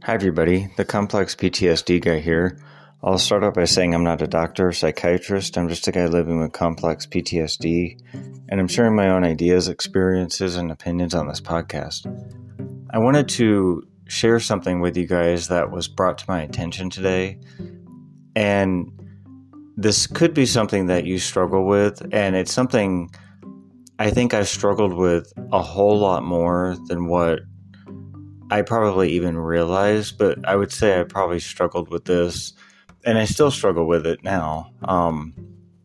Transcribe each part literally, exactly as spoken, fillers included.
Hi everybody, the Complex P T S D guy here. I'll start out by saying I'm not a doctor or psychiatrist, I'm just a guy living with complex P T S D, and I'm sharing my own ideas, experiences, and opinions on this podcast. I wanted to share something with you guys that was brought to my attention today, and this could be something that you struggle with, and it's something I think I've struggled with a whole lot more than what I probably even realized, but I would say I probably struggled with this, and I still struggle with it now. Um,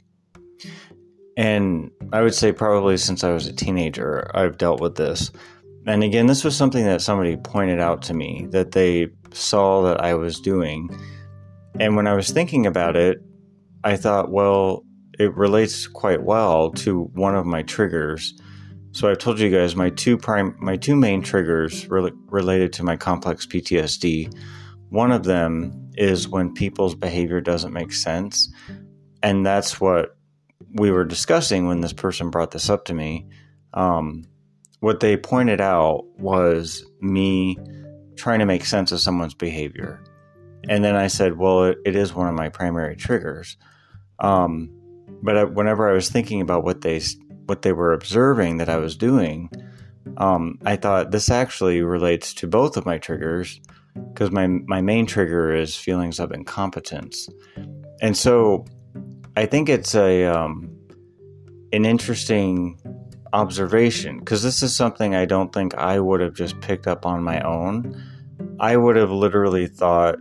and I would say probably since I was a teenager, I've dealt with this. And again, this was something that somebody pointed out to me that they saw that I was doing. And when I was thinking about it, I thought, well, it relates quite well to one of my triggers. So I've told you guys my two prime, my two main triggers re- related to my complex P T S D. One of them is when people's behavior doesn't make sense. And that's what we were discussing when this person brought this up to me. Um, what they pointed out was me trying to make sense of someone's behavior. And then I said, well, it, it is one of my primary triggers. Um, but I, whenever I was thinking about what they what they were observing that I was doing, um, I thought this actually relates to both of my triggers, because my, my main trigger is feelings of incompetence. And so I think it's a um, an interesting observation, because this is something I don't think I would have just picked up on my own. I would have literally thought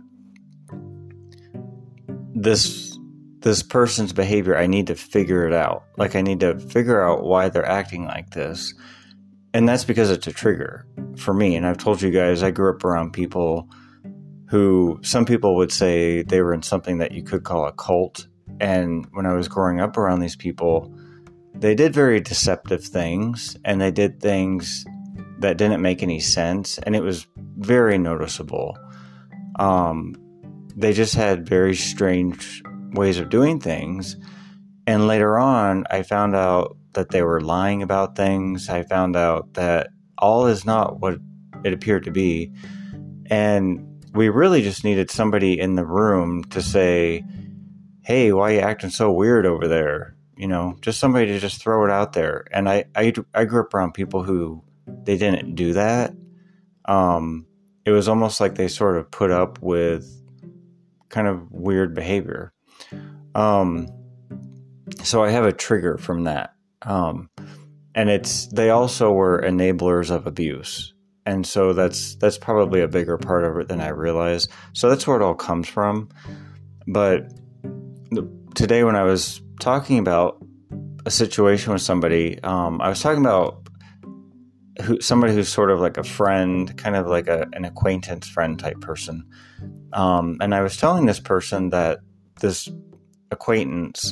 this this person's behavior, I need to figure it out. Like, I need to figure out why they're acting like this. And that's because it's a trigger for me. And I've told you guys, I grew up around people who, some people would say they were in something that you could call a cult. And when I was growing up around these people, they did very deceptive things, and they did things that didn't make any sense. And it was very noticeable. Um, they just had very strange ways of doing things. And later on, I found out that they were lying about things. I found out that all is not what it appeared to be. And we really just needed somebody in the room to say, hey, why are you acting so weird over there? You know, just somebody to just throw it out there. And I, I, I grew up around people who, they didn't do that. Um, it was almost like they sort of put up with kind of weird behavior. Um, so I have a trigger from that. Um, and it's, they also were enablers of abuse. And so that's, that's probably a bigger part of it than I realized. So that's where it all comes from. But today when I was talking about a situation with somebody, um, I was talking about who, somebody who's sort of like a friend, kind of like a, an acquaintance friend type person. Um, and I was telling this person that this acquaintance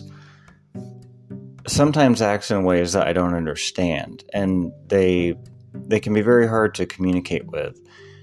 sometimes acts in ways that I don't understand, and they they can be very hard to communicate with.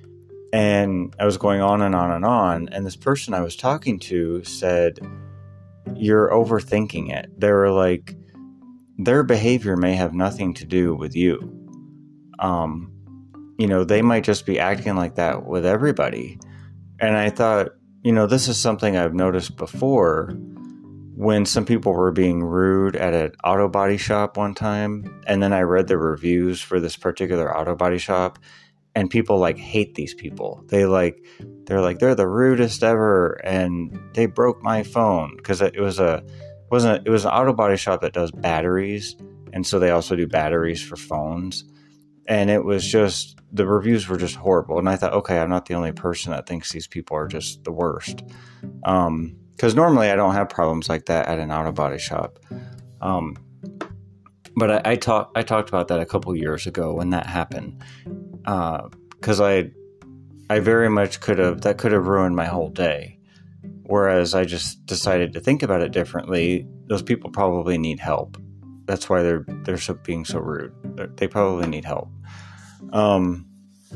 And I was going on and on and on, and this person I was talking to said, you're overthinking it. They were like, their behavior may have nothing to do with you. Um, you know, they might just be acting like that with everybody. And I thought, you know, this is something I've noticed before when some people were being rude at an auto body shop one time. And then I read the reviews for this particular auto body shop, and people like hate these people. They like, they're like, they're the rudest ever. And they broke my phone, because it was a, wasn't, it was an auto body shop that does batteries. And so they also do batteries for phones. And it was just, the reviews were just horrible. And I thought, okay, I'm not the only person that thinks these people are just the worst. Um, because normally I don't have problems like that at an auto body shop. Um, but I, I, talk, I talked about that a couple years ago when that happened. Because uh, I, I very much could have, that could have ruined my whole day. Whereas I just decided to think about it differently. Those people probably need help. That's why they're they're so, being so rude. They probably need help. Um,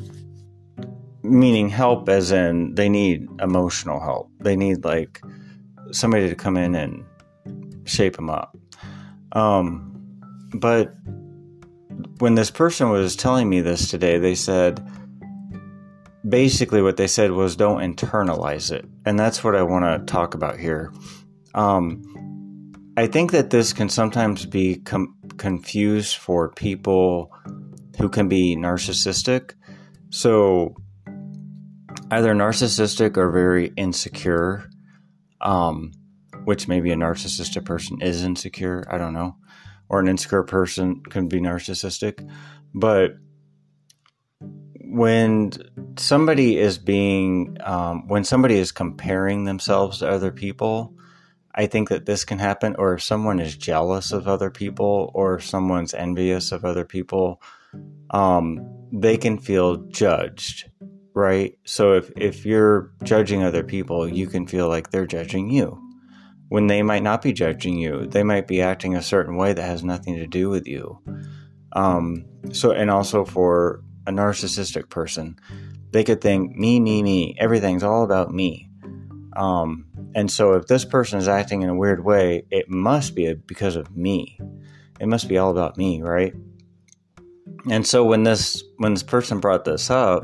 meaning help as in they need emotional help. They need like somebody to come in and shape them up. Um, but when this person was telling me this today, they said basically what they said was don't internalize it. And that's what I want to talk about here. Um, I think that this can sometimes be com- confused for people who can be narcissistic. So either narcissistic or very insecure, um, which maybe a narcissistic person is insecure. I don't know. Or an insecure person can be narcissistic. But when somebody is being, um, when somebody is comparing themselves to other people, I think that this can happen. Or if someone is jealous of other people, or if someone's envious of other people, um, they can feel judged, right? So if, if you're judging other people, you can feel like they're judging you when they might not be judging you. They might be acting a certain way that has nothing to do with you. Um, so, and also for a narcissistic person, they could think me, me, me, everything's all about me. Um, and so if this person is acting in a weird way, it must be because of me. It must be all about me, right? And so when this, when this person brought this up,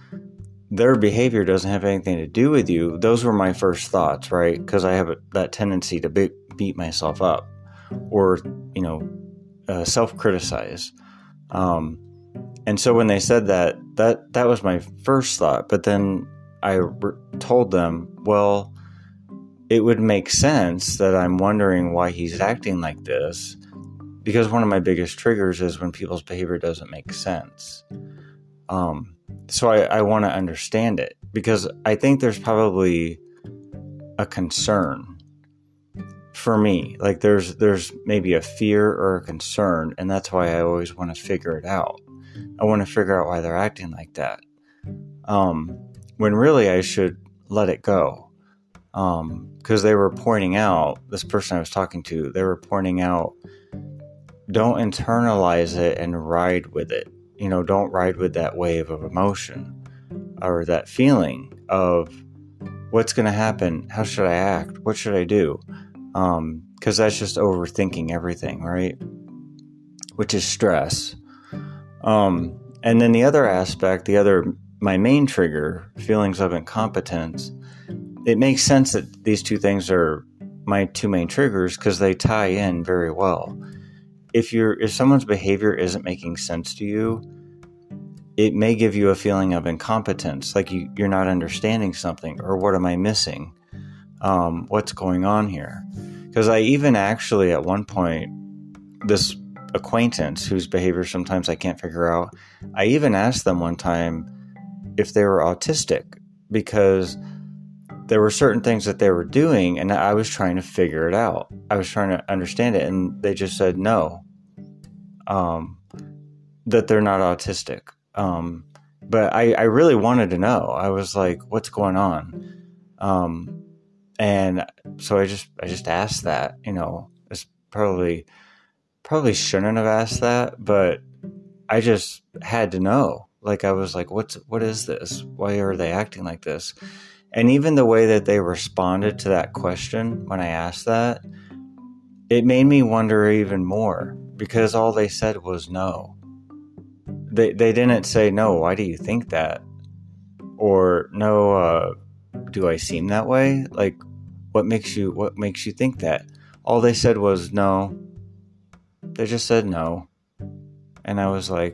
their behavior doesn't have anything to do with you. Those were my first thoughts, right? Because I have a, that tendency to be, beat myself up, or, you know, uh, self-criticize. Um, and so when they said that, that, that was my first thought. But then I re- told them, well, it would make sense that I'm wondering why he's acting like this, because one of my biggest triggers is when people's behavior doesn't make sense. Um, so I, I want to understand it, because I think there's probably a concern for me. Like there's, there's maybe a fear or a concern. And that's why I always want to figure it out. I want to figure out why they're acting like that. Um, when really I should let it go. Um, cause they were pointing out, this person I was talking to, they were pointing out, don't internalize it and ride with it. You know, don't ride with that wave of emotion or that feeling of what's going to happen. How should I act? What should I do? Um, cause that's just overthinking everything, right? Which is stress. Um, and then the other aspect, the other, my main trigger, feelings of incompetence, it makes sense that these two things are my two main triggers because they tie in very well. If you're, if someone's behavior isn't making sense to you, it may give you a feeling of incompetence, like you, you're not understanding something, or what am I missing? Um, what's going on here? Because I even actually at one point, this acquaintance whose behavior sometimes I can't figure out, I even asked them one time if they were autistic, because there were certain things that they were doing and I was trying to figure it out. I was trying to understand it, and they just said no, um, that they're not autistic. Um, but I, I really wanted to know. I was like, what's going on? Um, and so I just, I just asked that, you know, it's probably, probably shouldn't have asked that, but I just had to know. Like, I was like, what's, what is this? Why are they acting like this? And even the way that they responded to that question when I asked that, it made me wonder even more, because all they said was no. They they didn't say, no, why do you think that? Or no, uh, do I seem that way? Like, what makes you, what makes you think that? All they said was no. They just said no. And I was like,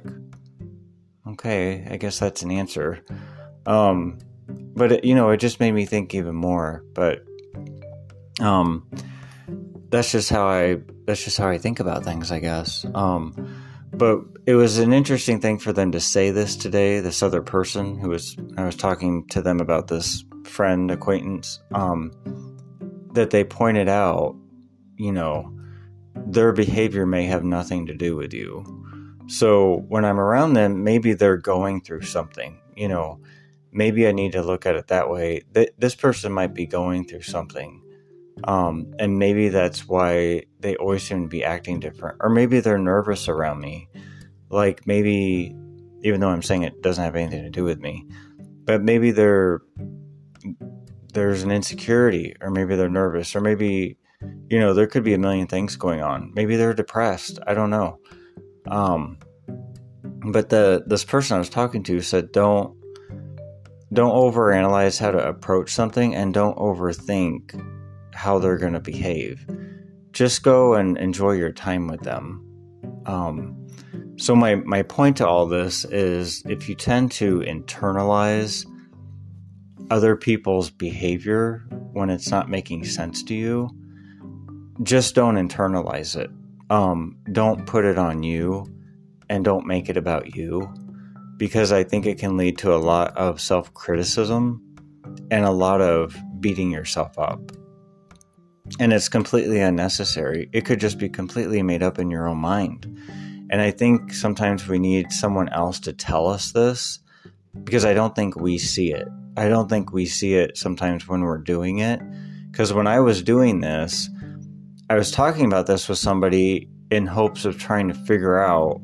okay, I guess that's an answer. Um, but it, you know, it just made me think even more, but, um, that's just how I, that's just how I think about things, I guess. Um, but it was an interesting thing for them to say this today, this other person who was, I was talking to them about this friend, acquaintance, um, that they pointed out, you know, their behavior may have nothing to do with you. So when I'm around them, maybe they're going through something, you know, maybe I need to look at it that way. Th- this person might be going through something. Um, and maybe that's why they always seem to be acting different. Or maybe they're nervous around me. Like maybe, even though I'm saying it doesn't have anything to do with me, but maybe they're, there's an insecurity, or maybe they're nervous, or maybe, you know, there could be a million things going on. Maybe they're depressed. I don't know. Um, but the, this person I was talking to said, don't, don't overanalyze how to approach something, and don't overthink how they're going to behave. Just go and enjoy your time with them. Um, so my, my point to all this is, if you tend to internalize other people's behavior when it's not making sense to you, just don't internalize it. Um, don't put it on you, and don't make it about you, because I think it can lead to a lot of self-criticism and a lot of beating yourself up. And it's completely unnecessary. It could just be completely made up in your own mind. And I think sometimes we need someone else to tell us this, because I don't think we see it. I don't think we see it sometimes when we're doing it. Because when I was doing this, I was talking about this with somebody in hopes of trying to figure out,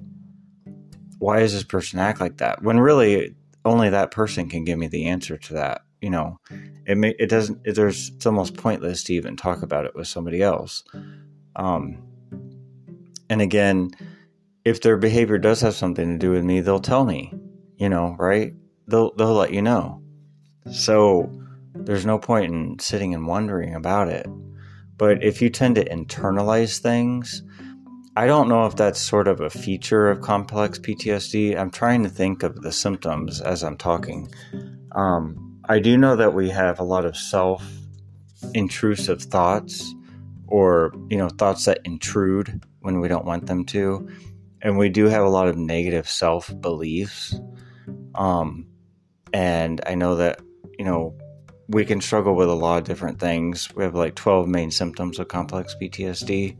why does this person act like that? When really only that person can give me the answer to that. You know, it may, it doesn't, it, there's, it's almost pointless to even talk about it with somebody else. Um, and again, if their behavior does have something to do with me, they'll tell me, you know, right? They'll, they'll let you know. So there's no point in sitting and wondering about it. But if you tend to internalize things, I don't know if that's sort of a feature of complex P T S D. I'm trying to think of the symptoms as I'm talking. Um, I do know that we have a lot of self-intrusive thoughts, or, you know, thoughts that intrude when we don't want them to. And we do have a lot of negative self-beliefs. Um, and I know that, you know, we can struggle with a lot of different things. We have like twelve main symptoms of complex P T S D.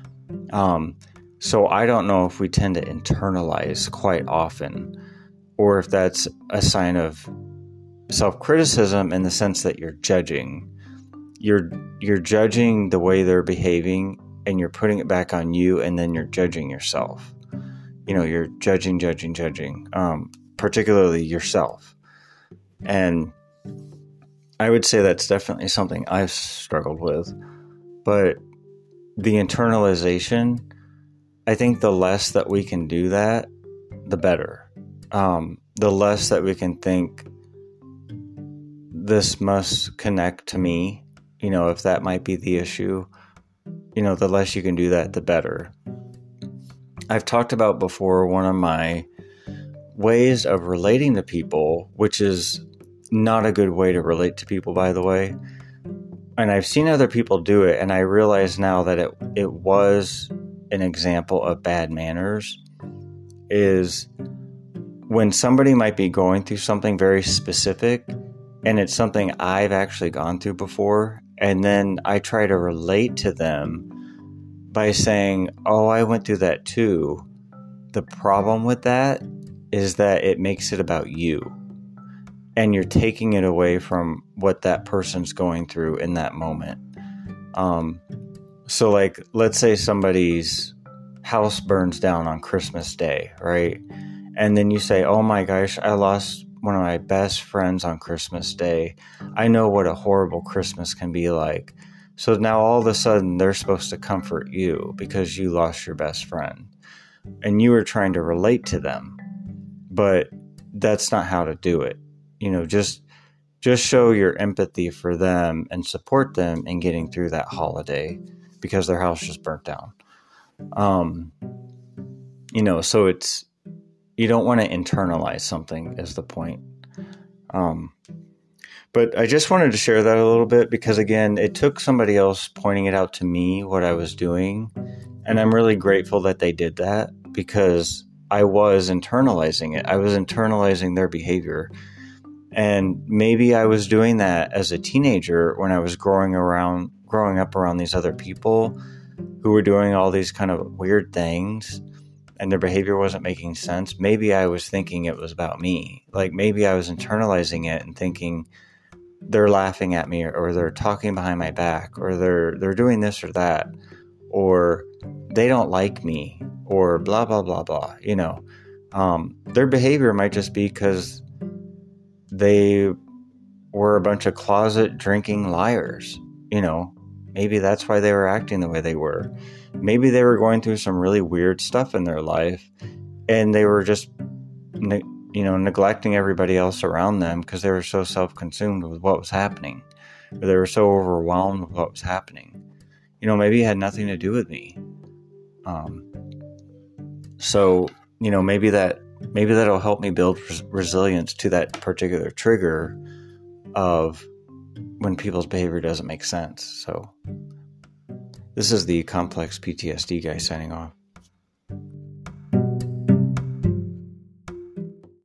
Um, so I don't know if we tend to internalize quite often, or if that's a sign of self-criticism in the sense that you're judging. You're, you're judging the way they're behaving, and you're putting it back on you, and then you're judging yourself. You know, you're judging, judging, judging, um, particularly yourself. And I would say that's definitely something I've struggled with. But the internalization, I think the less that we can do that, the better. Um, the less that we can think, this must connect to me, you know, if that might be the issue, you know, the less you can do that, the better. I've talked about before, one of my ways of relating to people, which is not a good way to relate to people, by the way. And I've seen other people do it, and I realize now that it it was an example of bad manners, is when somebody might be going through something very specific, and it's something I've actually gone through before, and then I try to relate to them by saying, oh, I went through that too. The problem with that is that it makes it about you. And you're taking it away from what that person's going through in that moment. Um, so like, let's say somebody's house burns down on Christmas Day, right? And then you say, oh my gosh, I lost one of my best friends on Christmas Day. I know what a horrible Christmas can be like. So now all of a sudden they're supposed to comfort you because you lost your best friend. And you were trying to relate to them. But that's not how to do it. You know, just just show your empathy for them and support them in getting through that holiday because their house just burnt down. Um, you know, so it's, you don't want to internalize something is the point. Um, but I just wanted to share that a little bit because, again, it took somebody else pointing it out to me what I was doing. And I'm really grateful that they did that because I was internalizing it. I was internalizing their behavior. And maybe I was doing that as a teenager when I was growing around, growing up around these other people who were doing all these kind of weird things and their behavior wasn't making sense. Maybe I was thinking it was about me. Like maybe I was internalizing it and thinking they're laughing at me or they're talking behind my back or they're, they're doing this or that, or they don't like me or blah, blah, blah, blah. You know, um, their behavior might just be because they were a bunch of closet drinking liars. You know, maybe that's why they were acting the way they were. Maybe they were going through some really weird stuff in their life and they were just ne- you know, neglecting everybody else around them because they were so self-consumed with what was happening, or they were so overwhelmed with what was happening. You know, maybe it had nothing to do with me. Um, so, you know, maybe that maybe that'll help me build res- resilience to that particular trigger of when people's behavior doesn't make sense. So, this is the Complex P T S D guy signing off.